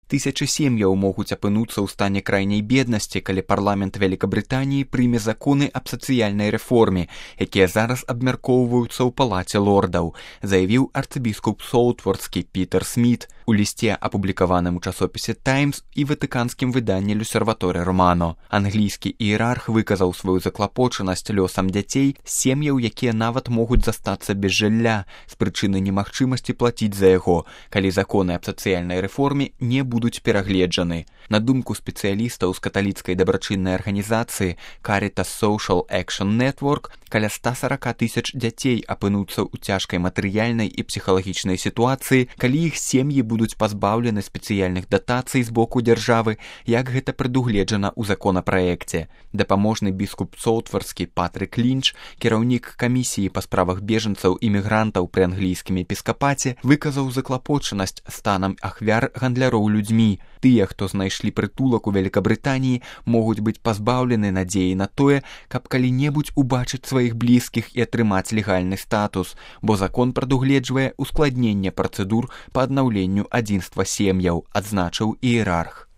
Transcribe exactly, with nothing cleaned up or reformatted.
Тысячы сем'яў могуць апынуцца ў стане крайняй беднасці, калі парламент Вялікабрытаніі прыме законы аб сацыяльнай рэформе, якія зараз абмяркоўваюцца ў палаце лордаў, заявіў арцыбіскуп Соутвордскі Пітер Сміт у лісце, апублікаваным у часопісе «Таймс» і ватыканскім выданні «Люсерваторе Романо». Англійскі іерарх выказаў сваю заклапочанасць лёсам дзяцей сем'яў, якія нават могуць застацца без жылля з прычыны немагчымасці плаціць за яго, калі законы аб сацыяльнай рэформе не будуць перагледжаны. На думку спецыялістаў з каталіцкай дабрачыннай арганізацыі Caritas Social Action Network, каля ста сорок тысяч дзяцей апынуцца ў цяжкай матэрыяльнай і псіхалагічнай сітуацыі, калі іх сем'і будуць пазбаўлены спецыяльных датацый з боку дзяржавы, як гэта прадугледжана ў законапраекце. Дапаможны біскуп Соутвордскі Патрык Лінч, кіраўнік камісіі па справах бежанцаў і мігрантаў пры англійскім епіскапаце, выказаў заклапочанасць станам ахвяр гандляроў людзьмі. Тыя, хто знайшлі прытулак у Вялікабрытаніі, могуць быць пазбаўлены надзеі на тое, каб калі-небудзь убачыць сваіх блізкіх і атрымаць легальны статус, бо закон прадугледжвае ускладненне працэдур па аднаўленню адзінства сем'яў, адзначыў іерарх.